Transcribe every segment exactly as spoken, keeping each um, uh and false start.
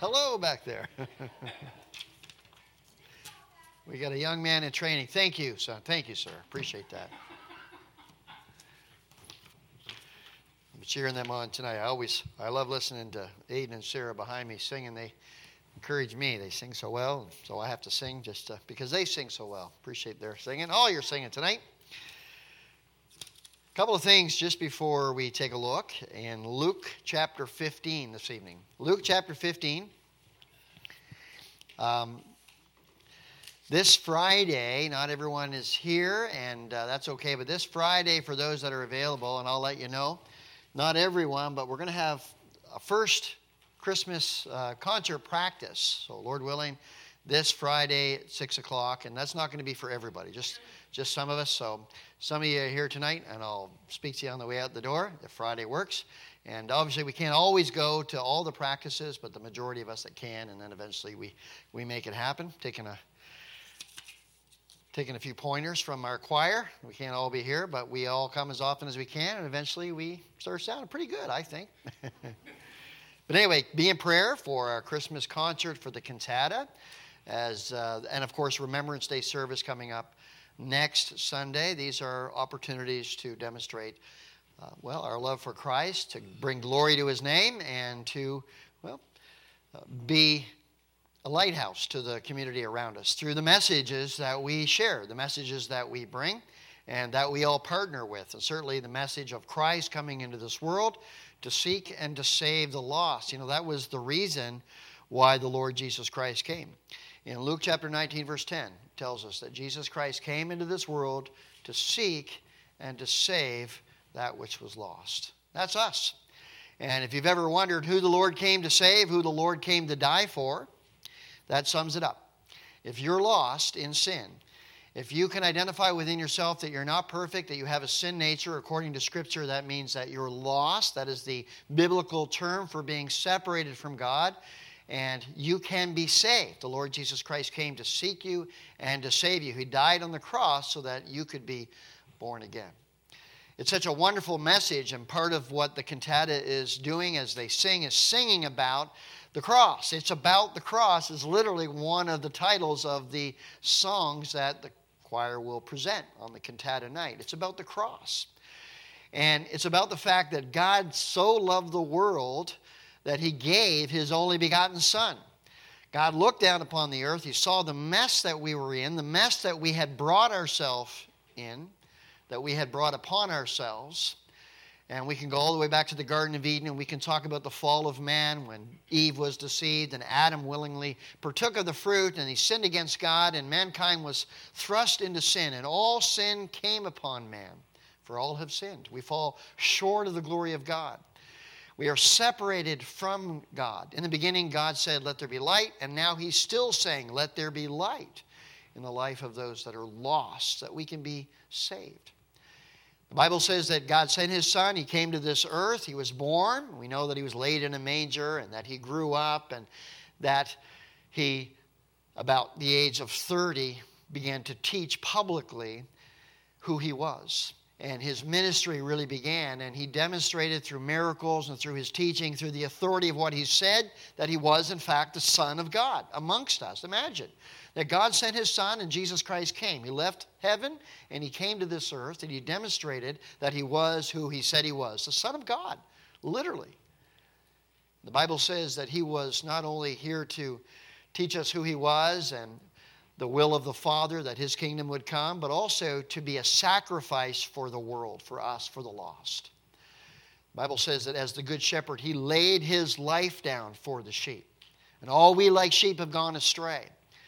Hello back there. We got a young man in training. Thank you, son. Thank you, sir. Appreciate that. I'm cheering them on tonight. I always, I love listening to Aiden and Sarah behind me singing. They encourage me. They sing so well, so I have to sing just uh, because they sing so well. Appreciate their singing. All your singing tonight. A couple of things just before we take a look in Luke chapter fifteen this evening. Luke chapter fifteen. Um, this Friday, not everyone is here, and uh, that's okay, but this Friday, for those that are available, and I'll let you know, not everyone, but we're going to have a first Christmas uh, concert practice. So, Lord willing, this Friday at six o'clock, and that's not going to be for everybody, just just some of us. So some of you are here tonight, and I'll speak to you on the way out the door if Friday works. And obviously we can't always go to all the practices, but the majority of us that can, and then eventually we, we make it happen, taking a taking a few pointers from our choir. We can't all be here, but we all come as often as we can, and eventually we start sounding pretty good, I think. But anyway, be in prayer for our Christmas concert for the cantata, as uh, and of course Remembrance Day service coming up next Sunday. These are opportunities to demonstrate, uh, well, our love for Christ, to bring glory to His name, and to, well, uh, be a lighthouse to the community around us through the messages that we share, the messages that we bring, and that we all partner with. And certainly the message of Christ coming into this world to seek and to save the lost. You know, that was the reason why the Lord Jesus Christ came. In Luke chapter nineteen, verse ten, it tells us that Jesus Christ came into this world to seek and to save that which was lost. That's us. And if you've ever wondered who the Lord came to save, who the Lord came to die for, that sums it up. If you're lost in sin, if you can identify within yourself that you're not perfect, that you have a sin nature, according to Scripture, that means that you're lost. That is the biblical term for being separated from God. And you can be saved. The Lord Jesus Christ came to seek you and to save you. He died on the cross so that you could be born again. It's such a wonderful message, and part of what the cantata is doing as they sing is singing about the cross. It's about the cross is literally one of the titles of the songs that the choir will present on the cantata night. It's about the cross. And it's about the fact that God so loved the world that He gave His only begotten Son. God looked down upon the earth. He saw the mess that we were in, the mess that we had brought ourselves in, that we had brought upon ourselves. And we can go all the way back to the Garden of Eden, and we can talk about the fall of man when Eve was deceived and Adam willingly partook of the fruit, and he sinned against God, and mankind was thrust into sin, and all sin came upon man, for all have sinned. We fall short of the glory of God. We are separated from God. In the beginning, God said, let there be light, and now He's still saying, let there be light in the life of those that are lost, that we can be saved. The Bible says that God sent His Son. He came to this earth. He was born. We know that He was laid in a manger, and that He grew up, and that He, about the age of thirty, began to teach publicly who He was. And His ministry really began, and He demonstrated through miracles and through His teaching, through the authority of what He said, that He was, in fact, the Son of God amongst us. Imagine that God sent His Son, and Jesus Christ came. He left heaven, and He came to this earth, and He demonstrated that He was who He said He was, the Son of God, literally. The Bible says that He was not only here to teach us who He was and the will of the Father, that His kingdom would come, but also to be a sacrifice for the world, for us, for the lost. The Bible says that as the Good Shepherd, He laid His life down for the sheep. And all we like sheep have gone astray.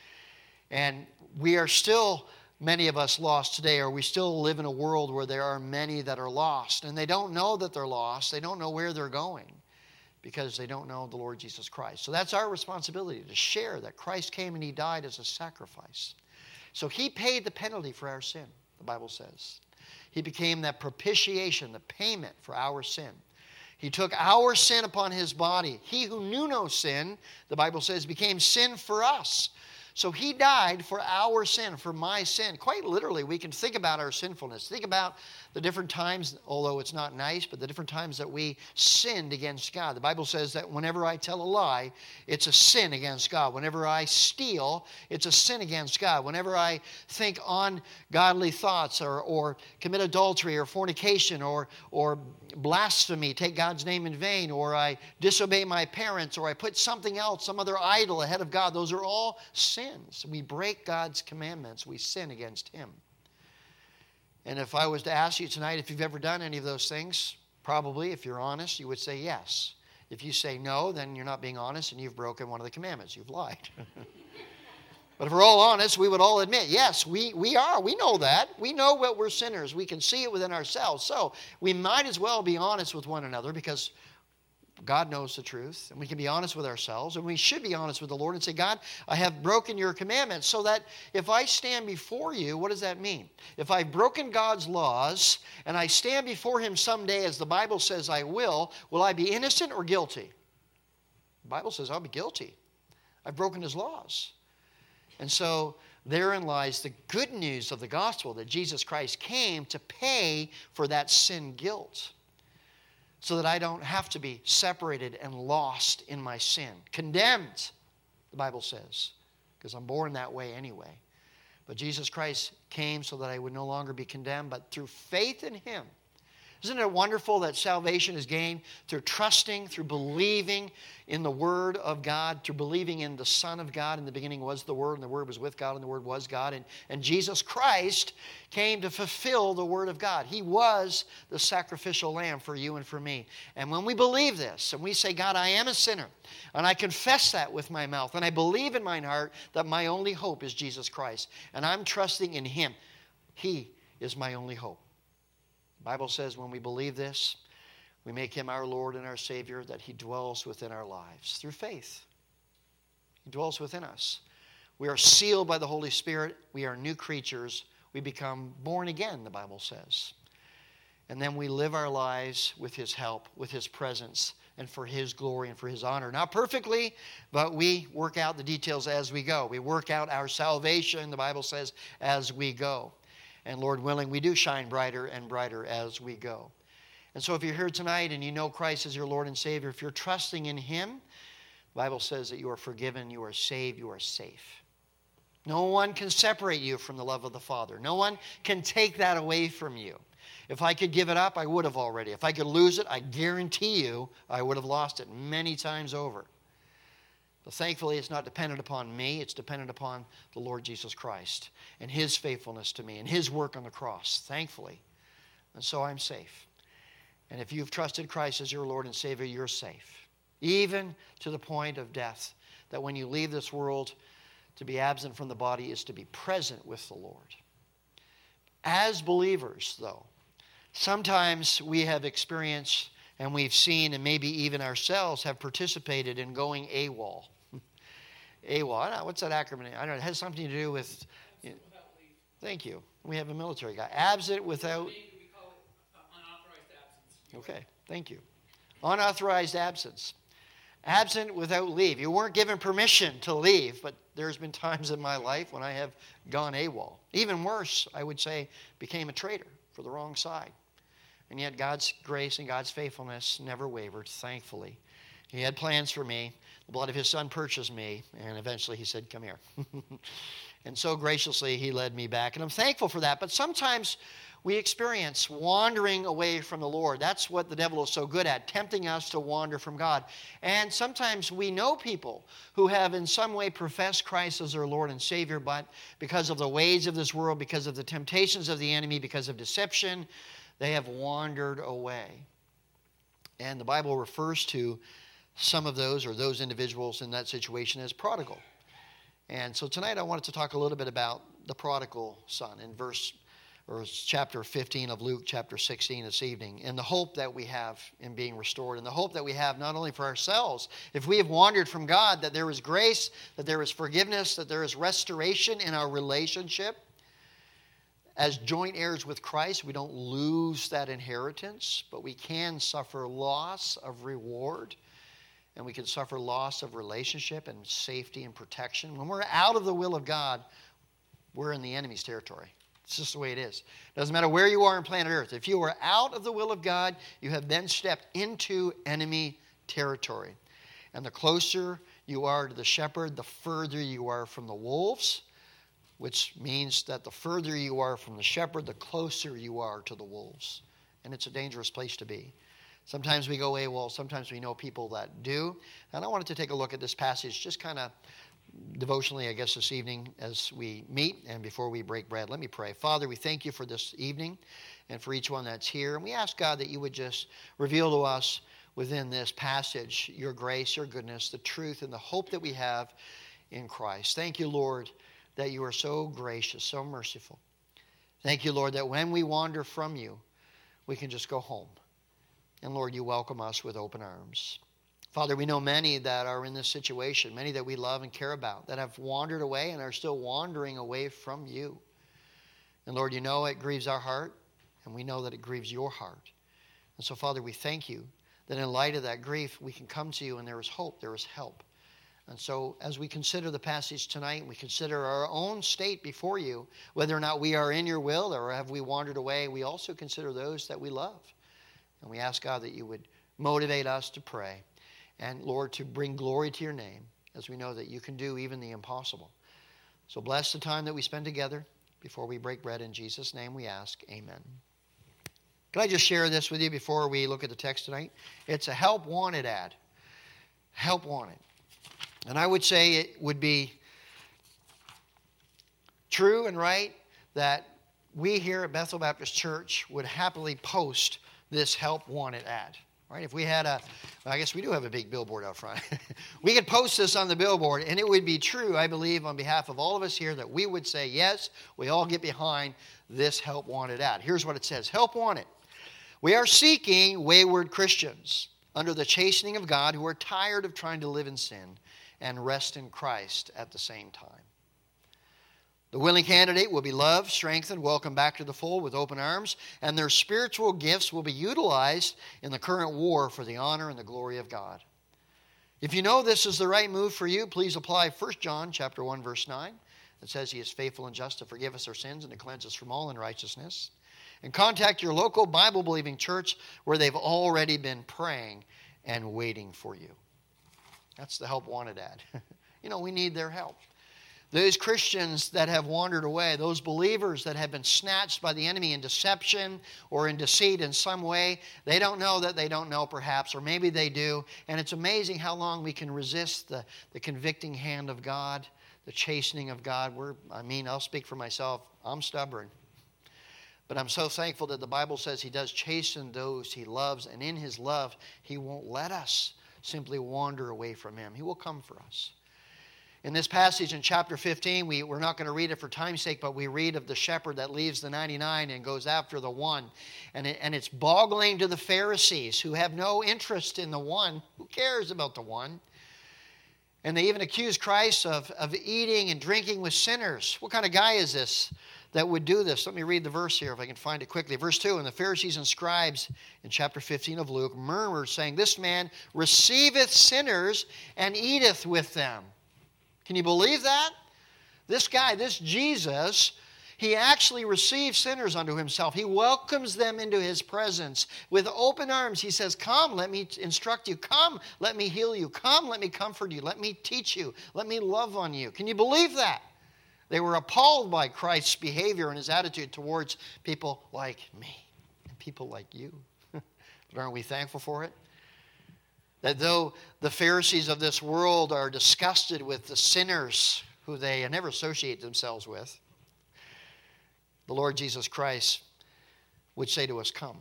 And we are still, many of us, lost today, or we still live in a world where there are many that are lost. And they don't know that they're lost. They don't know where they're going, because they don't know the Lord Jesus Christ. So that's our responsibility, to share that Christ came and He died as a sacrifice. So He paid the penalty for our sin, the Bible says. He became that propitiation, the payment for our sin. He took our sin upon His body. He who knew no sin, the Bible says, became sin for us, So he died for our sin, for my sin. Quite literally, we can think about our sinfulness. Think about the different times, although it's not nice, but the different times that we sinned against God. The Bible says that whenever I tell a lie, it's a sin against God. Whenever I steal, it's a sin against God. Whenever I think ungodly thoughts or, or commit adultery or fornication or, or blasphemy, take God's name in vain, or I disobey my parents, or I put something else, some other idol ahead of God, those are all sins. We break God's commandments. We sin against Him. And if I was to ask you tonight if you've ever done any of those things, probably, if you're honest, you would say yes. If you say no, then you're not being honest and you've broken one of the commandments. You've lied. But if we're all honest, we would all admit, yes, we, we are. We know that. We know what we're sinners. We can see it within ourselves. So we might as well be honest with one another because God knows the truth, and we can be honest with ourselves, and we should be honest with the Lord and say, God, I have broken your commandments, so that if I stand before you, what does that mean? If I've broken God's laws, and I stand before Him someday, as the Bible says I will, will I be innocent or guilty? The Bible says I'll be guilty. I've broken His laws. And so therein lies the good news of the gospel, that Jesus Christ came to pay for that sin guilt, so that I don't have to be separated and lost in my sin. Condemned, the Bible says, because I'm born that way anyway. But Jesus Christ came so that I would no longer be condemned, but through faith in Him. Isn't it wonderful that salvation is gained through trusting, through believing in the Word of God, through believing in the Son of God? In the beginning was the Word, and the Word was with God, and the Word was God. And, and Jesus Christ came to fulfill the Word of God. He was the sacrificial lamb for you and for me. And when we believe this, and we say, God, I am a sinner, and I confess that with my mouth, and I believe in my heart that my only hope is Jesus Christ, and I'm trusting in Him. He is my only hope. The Bible says when we believe this, we make Him our Lord and our Savior, that He dwells within our lives through faith. He dwells within us. We are sealed by the Holy Spirit. We are new creatures. We become born again, the Bible says. And then we live our lives with His help, with His presence, and for His glory and for His honor. Not perfectly, but we work out the details as we go. We work out our salvation, the Bible says, as we go. And Lord willing, we do shine brighter and brighter as we go. And so if you're here tonight and you know Christ as your Lord and Savior, if you're trusting in Him, the Bible says that you are forgiven, you are saved, you are safe. No one can separate you from the love of the Father. No one can take that away from you. If I could give it up, I would have already. If I could lose it, I guarantee you I would have lost it many times over. But thankfully, it's not dependent upon me. It's dependent upon the Lord Jesus Christ and His faithfulness to me and His work on the cross, thankfully. And so I'm safe. And if you've trusted Christ as your Lord and Savior, you're safe, even to the point of death, that when you leave this world, to be absent from the body is to be present with the Lord. As believers, though, sometimes we have experienced and we've seen, and maybe even ourselves have participated in going AWOL. AWOL, I don't know, what's that acronym? I don't know, it has something to do with... You know, thank you. We have a military guy. Absent without... We call it unauthorized absence. Okay, thank you. Unauthorized absence. Absent without leave. You weren't given permission to leave, but there's been times in my life when I have gone AWOL. Even worse, I would say, became a traitor for the wrong side. And yet God's grace and God's faithfulness never wavered, thankfully. He had plans for me. The blood of His Son purchased me, and eventually He said, come here. And so graciously He led me back, and I'm thankful for that. But sometimes we experience wandering away from the Lord. That's what the devil is so good at, tempting us to wander from God. And sometimes we know people who have in some way professed Christ as their Lord and Savior, but because of the ways of this world, because of the temptations of the enemy, because of deception, they have wandered away. And the Bible refers to some of those or those individuals in that situation as prodigal. And so tonight I wanted to talk a little bit about the prodigal son in verse or chapter fifteen of Luke, chapter sixteen this evening, and the hope that we have in being restored, and the hope that we have not only for ourselves, if we have wandered from God, that there is grace, that there is forgiveness, that there is restoration in our relationship. As joint heirs with Christ, we don't lose that inheritance, but we can suffer loss of reward. and we can suffer loss of relationship and safety and protection. When we're out of the will of God, we're in the enemy's territory. It's just the way it is. Doesn't matter where you are on planet Earth. If you are out of the will of God, you have then stepped into enemy territory. And the closer you are to the shepherd, the further you are from the wolves, which means that the further you are from the shepherd, the closer you are to the wolves. And it's a dangerous place to be. Sometimes we go AWOL, sometimes we know people that do. And I wanted to take a look at this passage just kind of devotionally, I guess, this evening as we meet and before we break bread. Let me pray. Father, we thank you for this evening and for each one that's here. And we ask, God, that you would just reveal to us within this passage your grace, your goodness, the truth, and the hope that we have in Christ. Thank you, Lord, that you are so gracious, so merciful. Thank you, Lord, that when we wander from you, we can just go home. And Lord, you welcome us with open arms. Father, we know many that are in this situation, many that we love and care about, that have wandered away and are still wandering away from you. And Lord, you know it grieves our heart, and we know that it grieves your heart. And so, Father, we thank you that in light of that grief, we can come to you and there is hope, there is help. And so as we consider the passage tonight, we consider our own state before you, whether or not we are in your will or have we wandered away, we also consider those that we love. And we ask, God, that you would motivate us to pray. And, Lord, to bring glory to your name, as we know that you can do even the impossible. So bless the time that we spend together before we break bread. In Jesus' name we ask, amen. Can I just share this with you before we look at the text tonight? It's a help wanted ad. Help wanted. And I would say it would be true and right that we here at Bethel Baptist Church would happily post this help wanted ad. Right? If we had a, well, I guess we do have a big billboard out front. We could post this on the billboard, and it would be true, I believe, on behalf of all of us here, that we would say, yes, we all get behind this help wanted ad. Here's what it says. Help wanted. We are seeking wayward Christians under the chastening of God who are tired of trying to live in sin and rest in Christ at the same time. The willing candidate will be loved, strengthened, welcomed back to the fold with open arms, and their spiritual gifts will be utilized in the current war for the honor and the glory of God. If you know this is the right move for you, please apply First John chapter one, verse nine. It says he is faithful and just to forgive us our sins and to cleanse us from all unrighteousness. And contact your local Bible-believing church where they've already been praying and waiting for you. That's the help wanted ad. You know, we need their help. Those Christians that have wandered away, those believers that have been snatched by the enemy in deception or in deceit in some way, they don't know that they don't know perhaps, or maybe they do. And it's amazing how long we can resist the, the convicting hand of God, the chastening of God. We're, I mean, I'll speak for myself. I'm stubborn. But I'm so thankful that the Bible says he does chasten those he loves, and in his love, he won't let us simply wander away from him. He will come for us. In this passage in chapter fifteen, we, we're not going to read it for time's sake, but we read of the shepherd that leaves the ninety-nine and goes after the one. And, it, and it's boggling to the Pharisees who have no interest in the one. Who cares about the one? And they even accuse Christ of, of eating and drinking with sinners. What kind of guy is this that would do this? Let me read the verse here if I can find it quickly. Verse two, and the Pharisees and scribes in chapter fifteen of Luke murmured, saying, this man receiveth sinners and eateth with them. Can you believe that? This guy, this Jesus, he actually receives sinners unto himself. He welcomes them into his presence with open arms. He says, come, let me instruct you. Come, let me heal you. Come, let me comfort you. Let me teach you. Let me love on you. Can you believe that? They were appalled by Christ's behavior and his attitude towards people like me and people like you. But aren't we thankful for it? That though the Pharisees of this world are disgusted with the sinners who they never associate themselves with, the Lord Jesus Christ would say to us, come.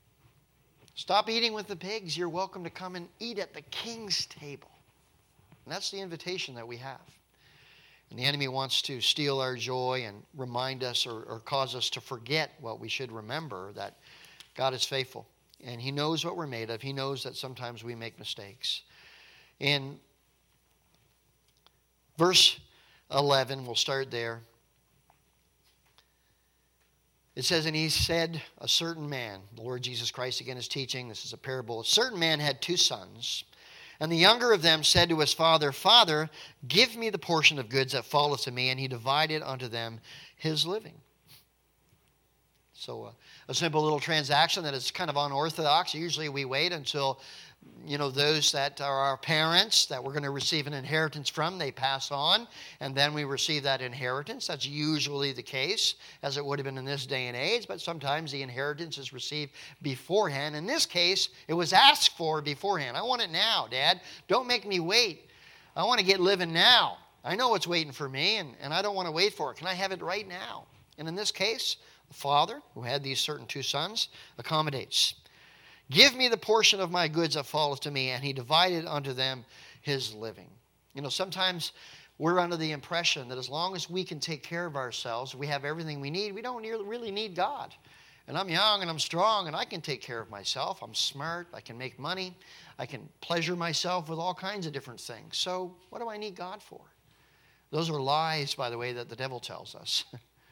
Stop eating with the pigs. You're welcome to come and eat at the King's table. And that's the invitation that we have. And the enemy wants to steal our joy and remind us or, or cause us to forget what we should remember, that God is faithful. And he knows what we're made of. He knows that sometimes we make mistakes. In verse eleven, we'll start there. It says, and he said, a certain man, the Lord Jesus Christ again is teaching, this is a parable. A certain man had two sons. And the younger of them said to his father, Father, give me the portion of goods that falleth to me. And he divided unto them his living. So uh, a simple little transaction that is kind of unorthodox. Usually we wait until, you know, those that are our parents that we're going to receive an inheritance from, they pass on, and then we receive that inheritance. That's usually the case, as it would have been in this day and age, but sometimes the inheritance is received beforehand. In this case, it was asked for beforehand. I want it now, Dad. Don't make me wait. I want to get living now. I know what's waiting for me, and, and I don't want to wait for it. Can I have it right now? And in this case, the father, who had these certain two sons, accommodates. Give me the portion of my goods that falleth to me, and he divided unto them his living. You know, sometimes we're under the impression that as long as we can take care of ourselves, we have everything we need, we don't really need God. And I'm young and I'm strong and I can take care of myself. I'm smart, I can make money, I can pleasure myself with all kinds of different things. So what do I need God for? Those are lies, by the way, that the devil tells us.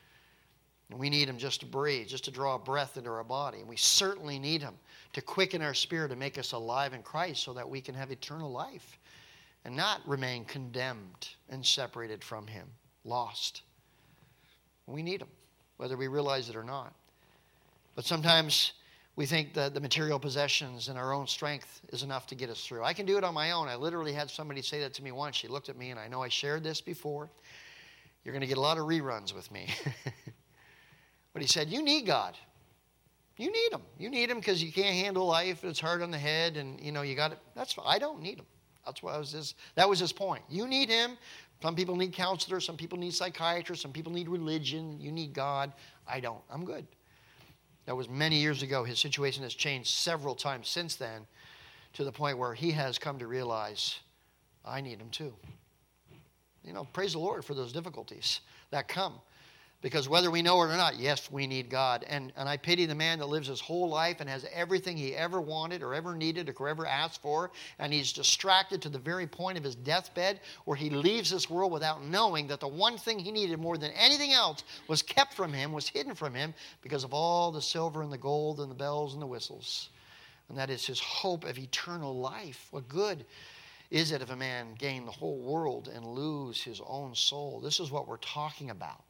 And we need him just to breathe, just to draw a breath into our body. And we certainly need him to quicken our spirit and make us alive in Christ so that we can have eternal life and not remain condemned and separated from him, lost. We need him, whether we realize it or not. But sometimes we think that the material possessions and our own strength is enough to get us through. I can do it on my own. I literally had somebody say that to me once. She looked at me, and I know I shared this before. You're going to get a lot of reruns with me. But he said, you need God. You need him. You need him because you can't handle life. It's hard on the head, and you know you got it. That's I don't need him. That's what I was. His, that was his point. You need him. Some people need counselors. Some people need psychiatrists. Some people need religion. You need God. I don't. I'm good. That was many years ago. His situation has changed several times since then, to the point where he has come to realize, I need him too. You know, praise the Lord for those difficulties that come. Because whether we know it or not, yes, we need God. And, and I pity the man that lives his whole life and has everything he ever wanted or ever needed or ever asked for, and he's distracted to the very point of his deathbed where he leaves this world without knowing that the one thing he needed more than anything else was kept from him, was hidden from him because of all the silver and the gold and the bells and the whistles. And that is his hope of eternal life. What good is it if a man gain the whole world and lose his own soul? This is what we're talking about.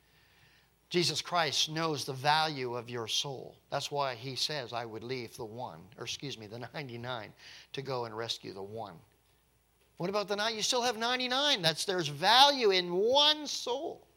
Jesus Christ knows the value of your soul. That's why he says, I would leave the one, or excuse me, the ninety-nine to go and rescue the one. What about the nine? You still have ninety-nine. That's, there's value in one soul.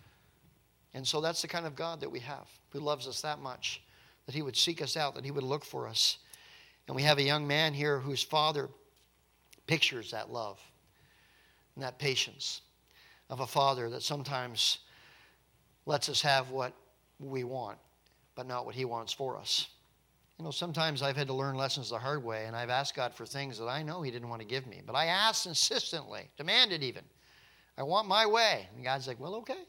And so that's the kind of God that we have, who loves us that much, that he would seek us out, that he would look for us. And we have a young man here whose father pictures that love and that patience of a father that sometimes lets us have what we want, but not what he wants for us. You know, sometimes I've had to learn lessons the hard way, and I've asked God for things that I know he didn't want to give me. But I asked insistently, demanded even, I want my way. And God's like, well, okay.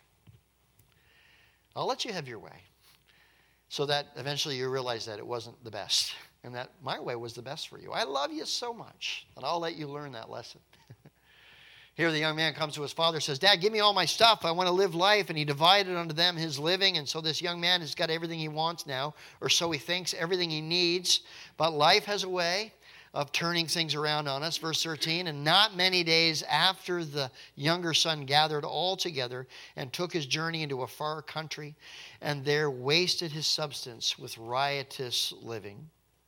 I'll let you have your way. So that eventually you realize that it wasn't the best, and that my way was the best for you. I love you so much that I'll let you learn that lesson. Here the young man comes to his father and says, Dad, give me all my stuff. I want to live life. And he divided unto them his living. And so this young man has got everything he wants now, or so he thinks, everything he needs. But life has a way of turning things around on us. Verse thirteen, and not many days after the younger son gathered all together and took his journey into a far country, and there wasted his substance with riotous living.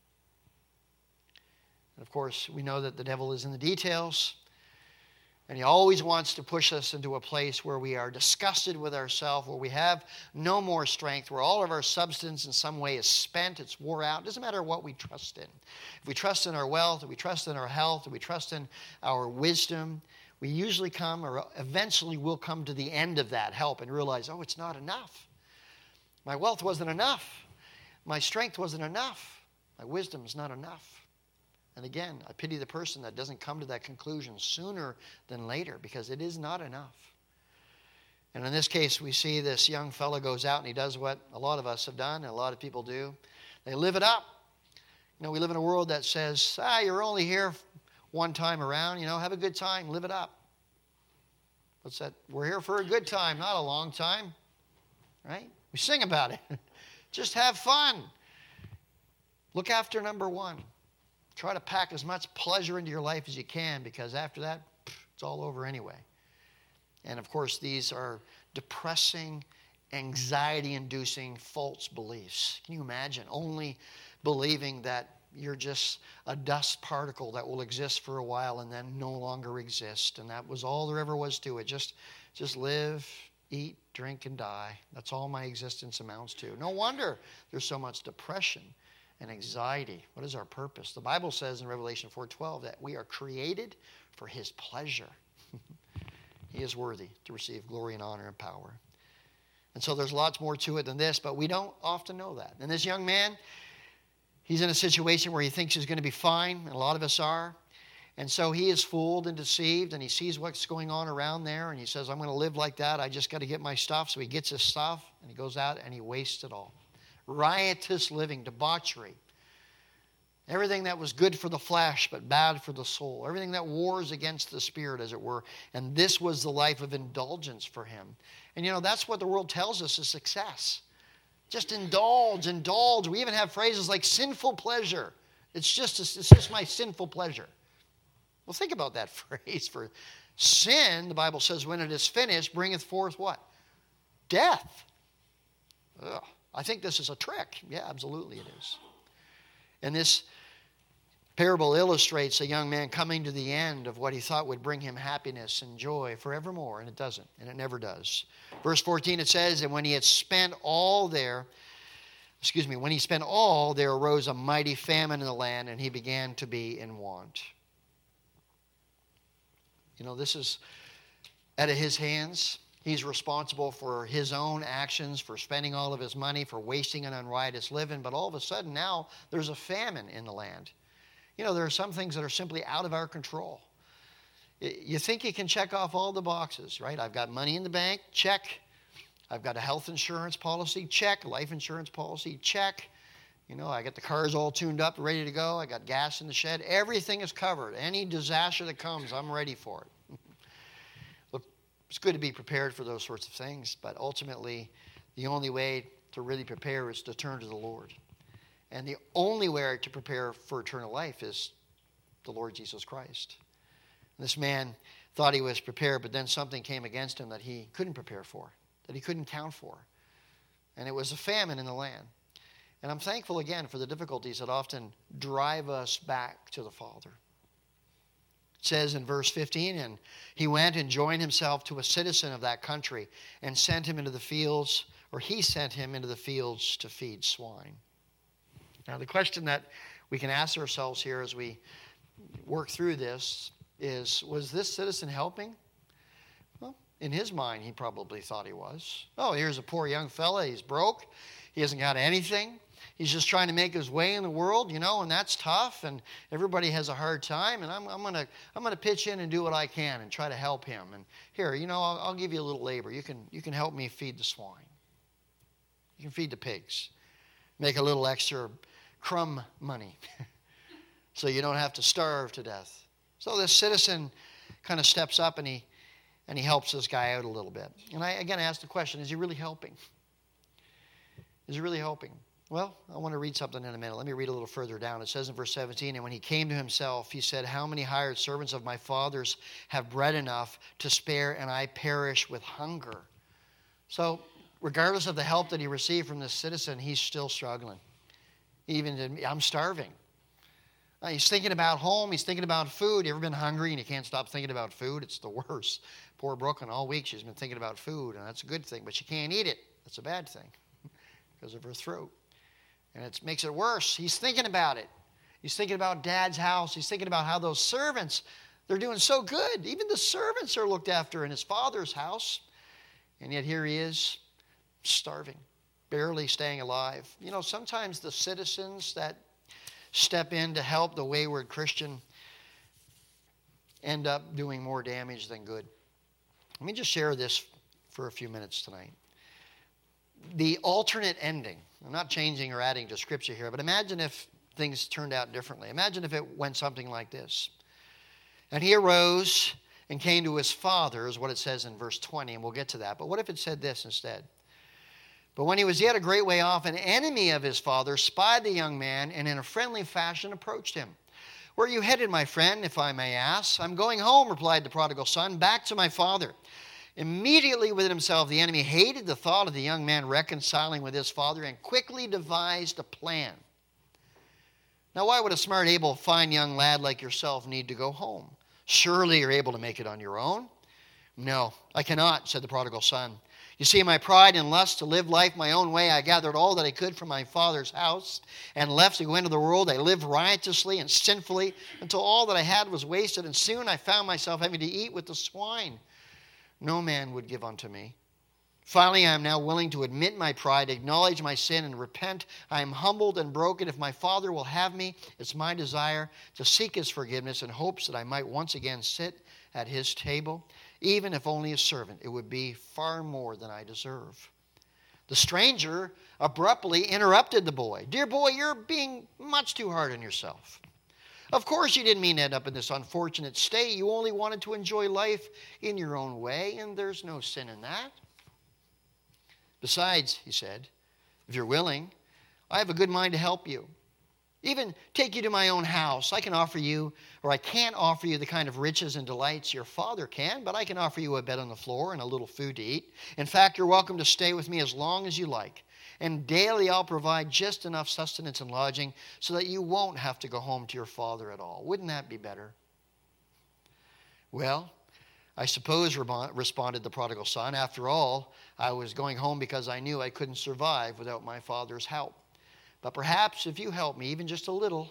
And of course, we know that the devil is in the details. And he always wants to push us into a place where we are disgusted with ourselves, where we have no more strength, where all of our substance in some way is spent, it's wore out. It doesn't matter what we trust in. If we trust in our wealth, if we trust in our health, if we trust in our wisdom, we usually come, or eventually will come to the end of that help and realize, oh, it's not enough. My wealth wasn't enough. My strength wasn't enough. My wisdom is not enough. And again, I pity the person that doesn't come to that conclusion sooner than later, because it is not enough. And in this case, we see this young fellow goes out and he does what a lot of us have done, and a lot of people do. They live it up. You know, we live in a world that says, ah, you're only here one time around. You know, have a good time, live it up. What's that? We're here for a good time, not a long time. Right? We sing about it. Just have fun. Look after number one. Try to pack as much pleasure into your life as you can, because after that, it's all over anyway. And of course, these are depressing, anxiety-inducing false beliefs. Can you imagine only believing that you're just a dust particle that will exist for a while and then no longer exist, and that was all there ever was to it? Just, just live, eat, drink, and die. That's all my existence amounts to. No wonder there's so much depression and anxiety. What is our purpose? The Bible says in Revelation four twelve that we are created for His pleasure. He is worthy to receive glory and honor and power. And so there's lots more to it than this, but we don't often know that. And this young man, he's in a situation where he thinks he's going to be fine, and a lot of us are. And so he is fooled and deceived, and he sees what's going on around there, and he says, I'm going to live like that. I just got to get my stuff. So he gets his stuff, and he goes out, and he wastes it all. Riotous living, debauchery. Everything that was good for the flesh, but bad for the soul. Everything that wars against the spirit, as it were. And this was the life of indulgence for him. And you know, that's what the world tells us is success. Just indulge, indulge. We even have phrases like sinful pleasure. It's just, it's just my sinful pleasure. Well, think about that phrase. For sin, the Bible says, when it is finished, bringeth forth what? Death. Ugh. I think this is a trick. Yeah, absolutely it is. And this parable illustrates a young man coming to the end of what he thought would bring him happiness and joy forevermore, and it doesn't, and it never does. Verse fourteen, it says, and when he had spent all there, excuse me, when he spent all, there arose a mighty famine in the land, and he began to be in want. You know, this is out of his hands. He's responsible for his own actions, for spending all of his money, for wasting it on riotous living. But all of a sudden now there's a famine in the land. You know, there are some things that are simply out of our control. You think you can check off all the boxes, right? I've got money in the bank, check. I've got a health insurance policy, check. Life insurance policy, check. You know, I got the cars all tuned up, ready to go. I got gas in the shed. Everything is covered. Any disaster that comes, I'm ready for it. Look, it's good to be prepared for those sorts of things, but ultimately, the only way to really prepare is to turn to the Lord. And the only way to prepare for eternal life is the Lord Jesus Christ. This man thought he was prepared, but then something came against him that he couldn't prepare for, that he couldn't count for. And it was a famine in the land. And I'm thankful again for the difficulties that often drive us back to the Father. It says in verse fifteen, and he went and joined himself to a citizen of that country and sent him into the fields, or he sent him into the fields to feed swine. Now the question that we can ask ourselves here as we work through this is, was this citizen helping? Well, in his mind, he probably thought he was. Oh, here's a poor young fella. He's broke. He hasn't got anything. He's just trying to make his way in the world, you know, and that's tough, and everybody has a hard time, and I'm, I'm going to I'm gonna pitch in and do what I can and try to help him. And here, you know, I'll, I'll give you a little labor. You can, you can help me feed the swine. You can feed the pigs. Make a little extra crumb money so you don't have to starve to death. So this citizen kind of steps up and he and he helps this guy out a little bit. And I again ask the question, is he really helping? Is he really helping? Well, I want to read something in a minute. Let me read a little further down. It says in verse seventeen, and when he came to himself, he said, how many hired servants of my father's have bread enough to spare, and I perish with hunger? So regardless of the help that he received from this citizen, he's still struggling. Even, I'm starving. Uh, he's thinking about home. He's thinking about food. You ever been hungry and you can't stop thinking about food? It's the worst. Poor Brooklyn, all week she's been thinking about food, and that's a good thing, but she can't eat it. That's a bad thing because of her throat. And it makes it worse. He's thinking about it. He's thinking about Dad's house. He's thinking about how those servants, they're doing so good. Even the servants are looked after in his father's house. And yet here he is, starving, barely staying alive. You know, sometimes the citizens that step in to help the wayward Christian end up doing more damage than good. Let me just share this for a few minutes tonight. The alternate ending. I'm not changing or adding to Scripture here, but imagine if things turned out differently. Imagine if it went something like this. And he arose and came to his father, is what it says in verse twenty, and we'll get to that. But what if it said this instead? But when he was yet a great way off, an enemy of his father spied the young man and in a friendly fashion approached him. Where are you headed, my friend, if I may ask? I'm going home, replied the prodigal son, back to my father. Immediately within himself, the enemy hated the thought of the young man reconciling with his father and quickly devised a plan. Now, why would a smart, able, fine young lad like yourself need to go home? Surely you're able to make it on your own. No, I cannot, said the prodigal son. You see, my pride and lust to live life my own way, I gathered all that I could from my father's house and left to go into the world. I lived riotously and sinfully until all that I had was wasted, and soon I found myself having to eat with the swine. No man would give unto me. Finally, I am now willing to admit my pride, acknowledge my sin, and repent. I am humbled and broken. If my Father will have me, it's my desire to seek his forgiveness in hopes that I might once again sit at his table. Even if only a servant, it would be far more than I deserve. The stranger abruptly interrupted the boy. Dear boy, you're being much too hard on yourself. Of course you didn't mean to end up in this unfortunate state. You only wanted to enjoy life in your own way, and there's no sin in that. Besides, he said, if you're willing, I have a good mind to help you. Even take you to my own house. I can offer you, or I can't offer you the kind of riches and delights your father can, but I can offer you a bed on the floor and a little food to eat. In fact, you're welcome to stay with me as long as you like. And daily I'll provide just enough sustenance and lodging so that you won't have to go home to your father at all. Wouldn't that be better? Well, I suppose, responded the prodigal son. After all, I was going home because I knew I couldn't survive without my father's help. But perhaps if you help me, even just a little,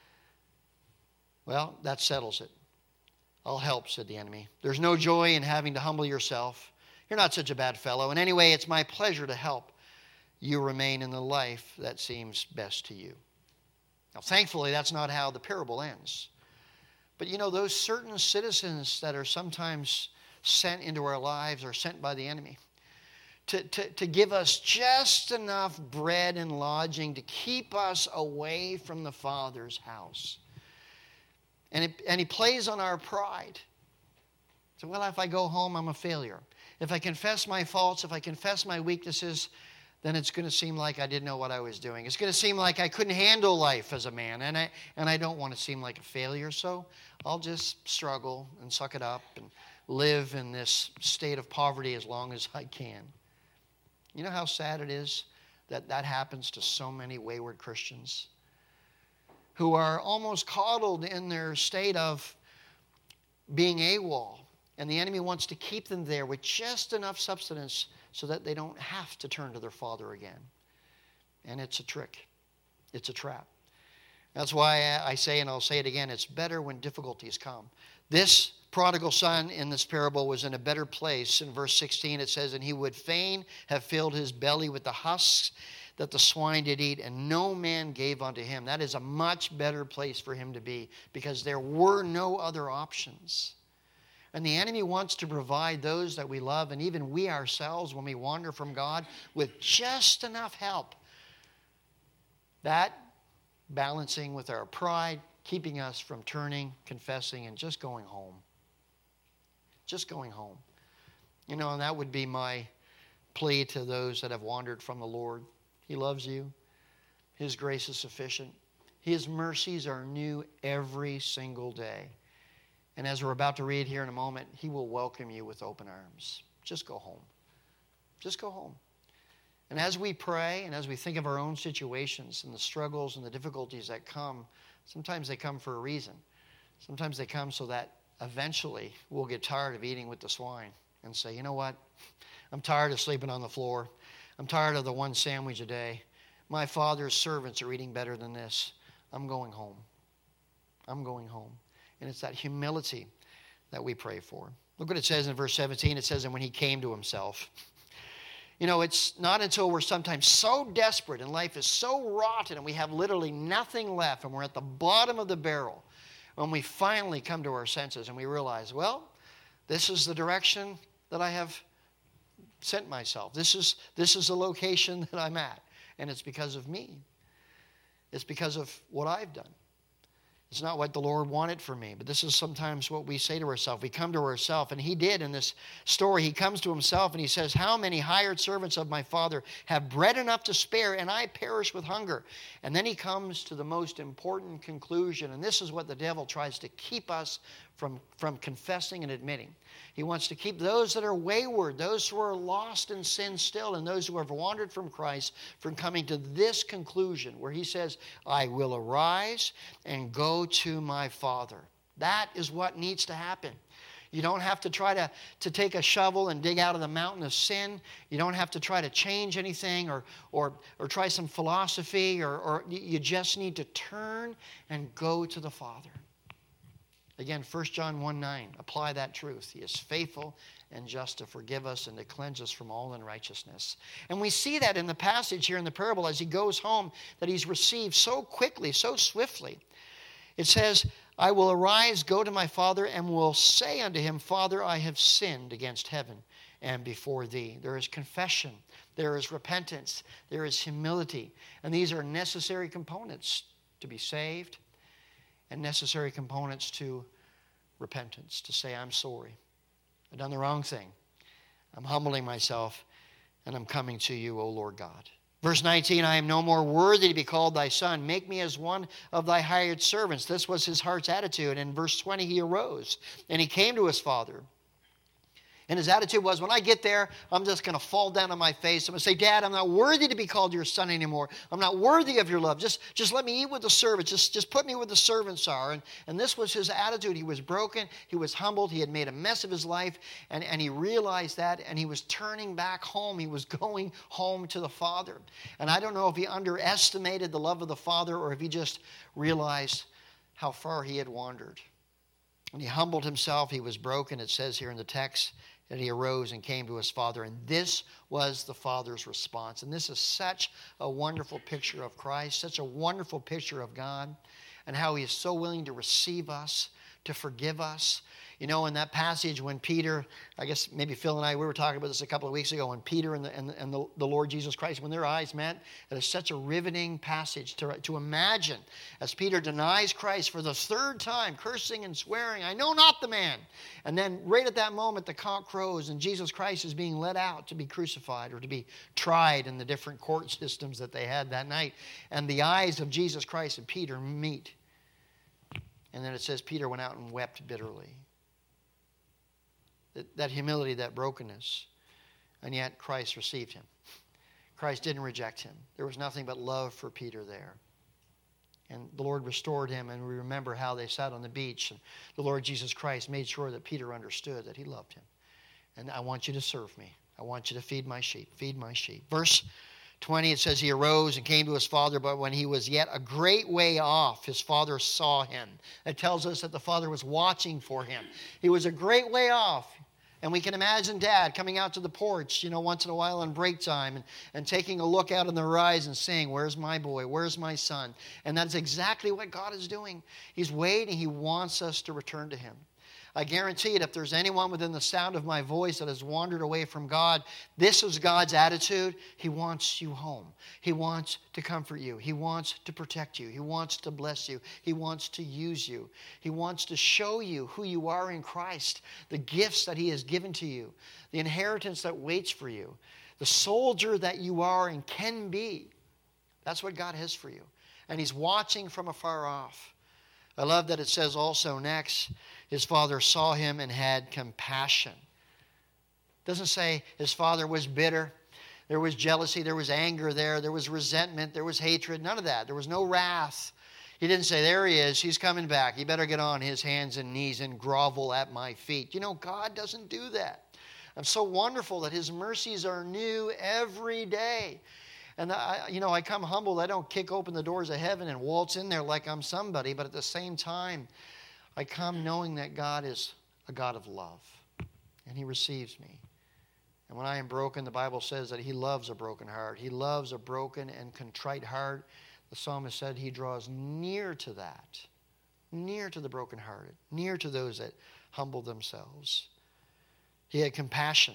well, that settles it. I'll help, said the enemy. There's no joy in having to humble yourself. You're not such a bad fellow. And anyway, it's my pleasure to help you remain in the life that seems best to you. Now, thankfully, that's not how the parable ends. But you know, those certain citizens that are sometimes sent into our lives are sent by the enemy. To, to, to give us just enough bread and lodging to keep us away from the Father's house. And, it, and he plays on our pride. So, well, if I go home, I'm a failure. If I confess my faults, if I confess my weaknesses, then it's going to seem like I didn't know what I was doing. It's going to seem like I couldn't handle life as a man, and I, and I don't want to seem like a failure, so I'll just struggle and suck it up and live in this state of poverty as long as I can. You know how sad it is that that happens to so many wayward Christians who are almost coddled in their state of being AWOL, and the enemy wants to keep them there with just enough substance so that they don't have to turn to their Father again. And it's a trick. It's a trap. That's why I say, and I'll say it again, it's better when difficulties come. This prodigal son in this parable was in a better place. In verse sixteen it says, and he would fain have filled his belly with the husks that the swine did eat, and no man gave unto him. That is a much better place for him to be, because there were no other options. And the enemy wants to provide those that we love, and even we ourselves, when we wander from God, with just enough help. That balancing with our pride, keeping us from turning, confessing, and just going home. Just going home. You know, and that would be my plea to those that have wandered from the Lord. He loves you. His grace is sufficient. His mercies are new every single day. And as we're about to read here in a moment, he will welcome you with open arms. Just go home. Just go home. And as we pray and as we think of our own situations and the struggles and the difficulties that come, sometimes they come for a reason. Sometimes they come so that eventually we'll get tired of eating with the swine and say, you know what? I'm tired of sleeping on the floor. I'm tired of the one sandwich a day. My Father's servants are eating better than this. I'm going home. I'm going home. And it's that humility that we pray for. Look what it says in verse seventeen. It says, and when he came to himself. You know, it's not until we're sometimes so desperate and life is so rotten and we have literally nothing left and we're at the bottom of the barrel when we finally come to our senses and we realize, well, this is the direction that I have sent myself. This is, this is the location that I'm at. And it's because of me. It's because of what I've done. It's not what the Lord wanted for me. But this is sometimes what we say to ourselves. We come to ourselves, and he did in this story. He comes to himself and he says, how many hired servants of my father have bread enough to spare, and I perish with hunger? And then he comes to the most important conclusion, and this is what the devil tries to keep us from, from confessing and admitting. He wants to keep those that are wayward, those who are lost in sin still, and those who have wandered from Christ from coming to this conclusion where he says, I will arise and go to my Father. That is what needs to happen. You don't have to try to, to take a shovel and dig out of the mountain of sin. You don't have to try to change anything or, or, or try some philosophy, or, or you just need to turn and go to the Father. Again, First John one nine, apply that truth. He is faithful and just to forgive us and to cleanse us from all unrighteousness. And we see that in the passage here in the parable as he goes home, that he's received so quickly, so swiftly. It says, I will arise, go to my father, and will say unto him, Father, I have sinned against heaven and before thee. There is confession, there is repentance, there is humility. And these are necessary components to be saved, and necessary components to repentance, to say, I'm sorry. I've done the wrong thing. I'm humbling myself, and I'm coming to you, O Lord God. Verse nineteen, I am no more worthy to be called thy son. Make me as one of thy hired servants. This was his heart's attitude. In verse twenty, he arose, and he came to his father. And his attitude was, when I get there, I'm just going to fall down on my face. I'm going to say, Dad, I'm not worthy to be called your son anymore. I'm not worthy of your love. Just, just let me eat with the servants. Just, just put me where the servants are. And, and this was his attitude. He was broken. He was humbled. He had made a mess of his life. And, and he realized that. And he was turning back home. He was going home to the Father. And I don't know if he underestimated the love of the Father or if he just realized how far he had wandered. And he humbled himself. He was broken. It says here in the text, and he arose and came to his father. And this was the Father's response. And this is such a wonderful picture of Christ, such a wonderful picture of God, and how he is so willing to receive us, to forgive us. You know, in that passage when Peter, I guess maybe Phil and I, we were talking about this a couple of weeks ago, when Peter and the, and, and the, the Lord Jesus Christ, when their eyes met, it is such a riveting passage to, to imagine as Peter denies Christ for the third time, cursing and swearing, I know not the man. And then right at that moment, the cock crows and Jesus Christ is being led out to be crucified or to be tried in the different court systems that they had that night. And the eyes of Jesus Christ and Peter meet. And then it says Peter went out and wept bitterly. That humility, that brokenness. And yet Christ received him. Christ didn't reject him. There was nothing but love for Peter there. And the Lord restored him, and we remember how they sat on the beach. And the Lord Jesus Christ made sure that Peter understood that he loved him. And I want you to serve me. I want you to feed my sheep. Feed my sheep. Verse twenty, it says, he arose and came to his father, but when he was yet a great way off, his father saw him. That tells us that the father was watching for him. He was a great way off. And we can imagine Dad coming out to the porch, you know, once in a while on break time and, and taking a look out on the horizon saying, where's my boy? Where's my son? And that's exactly what God is doing. He's waiting. He wants us to return to him. I guarantee it, if there's anyone within the sound of my voice that has wandered away from God, this is God's attitude. He wants you home. He wants to comfort you. He wants to protect you. He wants to bless you. He wants to use you. He wants to show you who you are in Christ, the gifts that he has given to you, the inheritance that waits for you, the soldier that you are and can be. That's what God has for you. And he's watching from afar off. I love that it says also next, his father saw him and had compassion. It doesn't say his father was bitter. There was jealousy. There was anger there. There was resentment. There was hatred. None of that. There was no wrath. He didn't say, there he is. He's coming back. He better get on his hands and knees and grovel at my feet. You know, God doesn't do that. I'm so wonderful that his mercies are new every day. And, I, you know, I come humbled. I don't kick open the doors of heaven and waltz in there like I'm somebody. But at the same time, I come knowing that God is a God of love. And he receives me. And when I am broken, the Bible says that he loves a broken heart. He loves a broken and contrite heart. The psalmist said he draws near to that. Near to the brokenhearted. Near to those that humble themselves. He had compassion.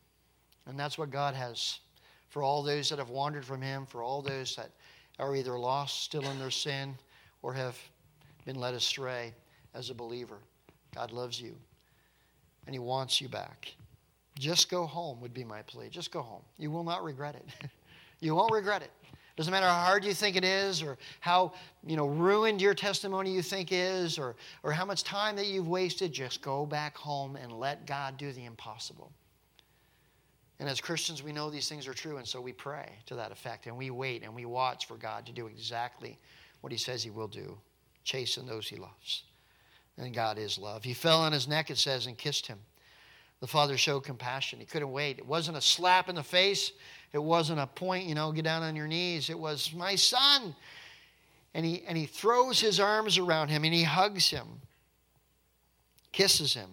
And that's what God has for all those that have wandered from him, for all those that are either lost still in their sin or have been led astray as a believer. God loves you, and He wants you back. Just go home would be my plea. Just go home. You will not regret it. You won't regret it. Doesn't matter how hard you think it is, or how, you know, ruined your testimony you think is, or, or how much time that you've wasted. Just go back home and let God do the impossible. And as Christians, we know these things are true, and so we pray to that effect, and we wait and we watch for God to do exactly what He says He will do, chasten those He loves. And God is love. He fell on His neck, it says, and kissed Him. The Father showed compassion. He couldn't wait. It wasn't a slap in the face. It wasn't a point, you know, get down on your knees. It was, my son. And he, and he throws his arms around him and he hugs him, kisses him.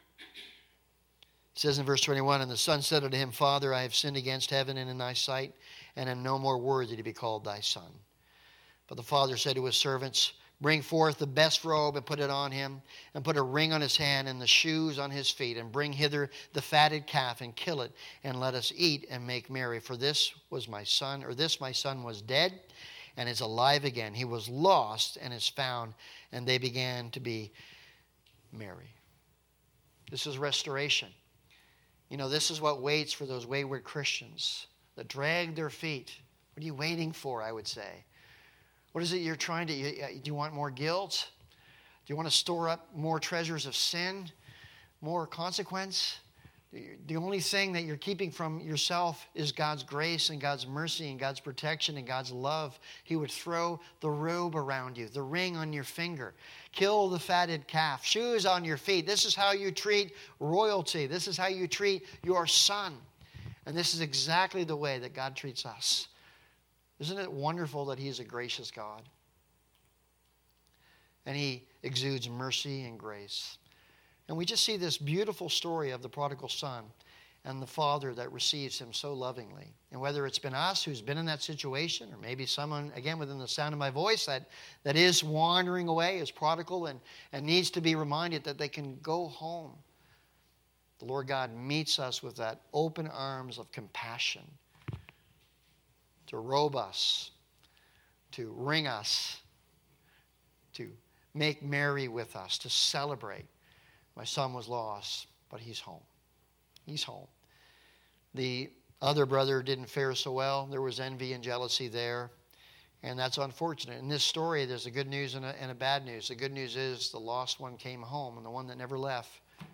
It says in verse twenty-one, and the son said unto him, Father, I have sinned against heaven and in thy sight, and am no more worthy to be called thy son. But the father said to his servants, bring forth the best robe and put it on him, and put a ring on his hand and the shoes on his feet, and bring hither the fatted calf and kill it, and let us eat and make merry. For this was my son, or this my son was dead and is alive again. He was lost and is found, and they began to be merry. This is restoration. You know, this is what waits for those wayward Christians that drag their feet. What are you waiting for, I would say? What is it you're trying to, you, do you want more guilt? Do you want to store up more treasures of sin? More consequence? The only thing that you're keeping from yourself is God's grace and God's mercy and God's protection and God's love. He would throw the robe around you, the ring on your finger, kill the fatted calf, shoes on your feet. This is how you treat royalty. This is how you treat your son. And this is exactly the way that God treats us. Isn't it wonderful that He is a gracious God? And He exudes mercy and grace. And we just see this beautiful story of the prodigal son and the father that receives him so lovingly. And whether it's been us who's been in that situation, or maybe someone, again, within the sound of my voice that, that is wandering away, is prodigal, and, and needs to be reminded that they can go home. The Lord God meets us with that open arms of compassion, to robe us, to ring us, to make merry with us, to celebrate. My son was lost, but he's home. He's home. The other brother didn't fare so well. There was envy and jealousy there, and that's unfortunate. In this story, there's a good news and a, and a bad news. The good news is the lost one came home, and the one that never left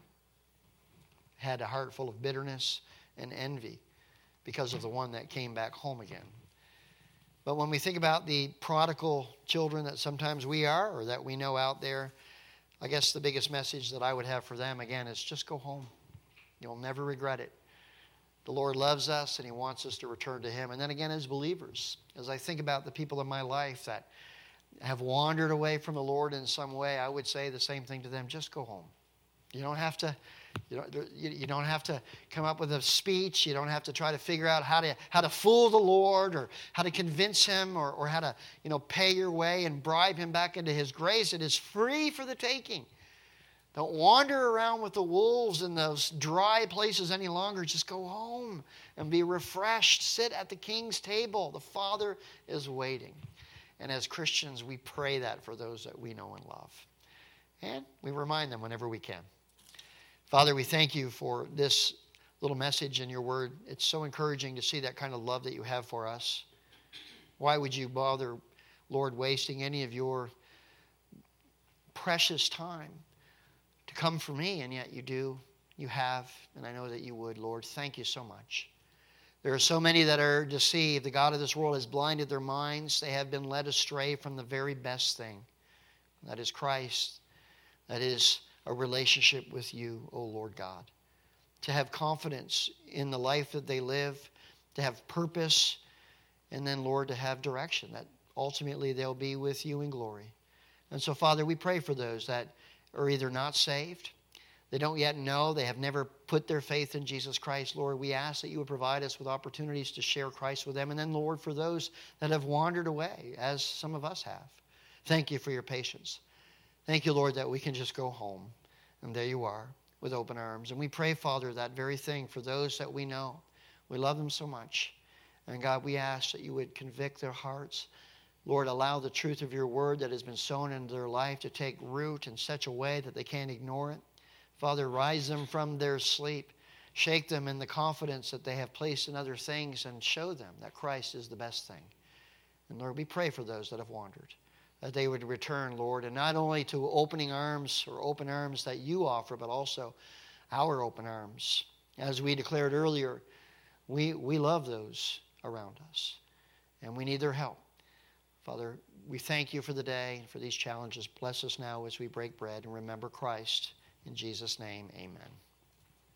had a heart full of bitterness and envy because of the one that came back home again. But when we think about the prodigal children that sometimes we are, or that we know out there, I guess the biggest message that I would have for them, again, is just go home. You'll never regret it. The Lord loves us, and He wants us to return to Him. And then again, as believers, as I think about the people in my life that have wandered away from the Lord in some way, I would say the same thing to them. Just go home. You don't have to You don't, you don't have to come up with a speech. You don't have to try to figure out how to how to fool the Lord, or how to convince Him, or, or how to, you know, pay your way and bribe Him back into His grace. It is free for the taking. Don't wander around with the wolves in those dry places any longer. Just go home and be refreshed. Sit at the King's table. The Father is waiting. And as Christians, we pray that for those that we know and love. And we remind them whenever we can. Father, we thank You for this little message in Your word. It's so encouraging to see that kind of love that You have for us. Why would You bother, Lord, wasting any of Your precious time to come for me? And yet You do. You have. And I know that You would, Lord. Thank You so much. There are so many that are deceived. The God of this world has blinded their minds. They have been led astray from the very best thing. That is Christ. That is a relationship with You, O Lord God. To have confidence in the life that they live, to have purpose, and then, Lord, to have direction, that ultimately they'll be with You in glory. And so, Father, we pray for those that are either not saved, they don't yet know, they have never put their faith in Jesus Christ. Lord, we ask that You would provide us with opportunities to share Christ with them. And then, Lord, for those that have wandered away, as some of us have, thank You for Your patience. Thank You, Lord, that we can just go home. And there You are with open arms. And we pray, Father, that very thing for those that we know. We love them so much. And God, we ask that You would convict their hearts, Lord, allow the truth of your word that has been sown into their life to take root in such a way that they can't ignore it. Father, rise them from their sleep. Shake them in the confidence that they have placed in other things and show them that Christ is the best thing. And Lord, we pray for those that have wandered, that they would return, Lord, and not only to opening arms or open arms that you offer, but also our open arms. As we declared earlier, we, we love those around us, and we need their help. Father, we thank you for the day and for these challenges. Bless us now as we break bread and remember Christ. In Jesus' name, amen.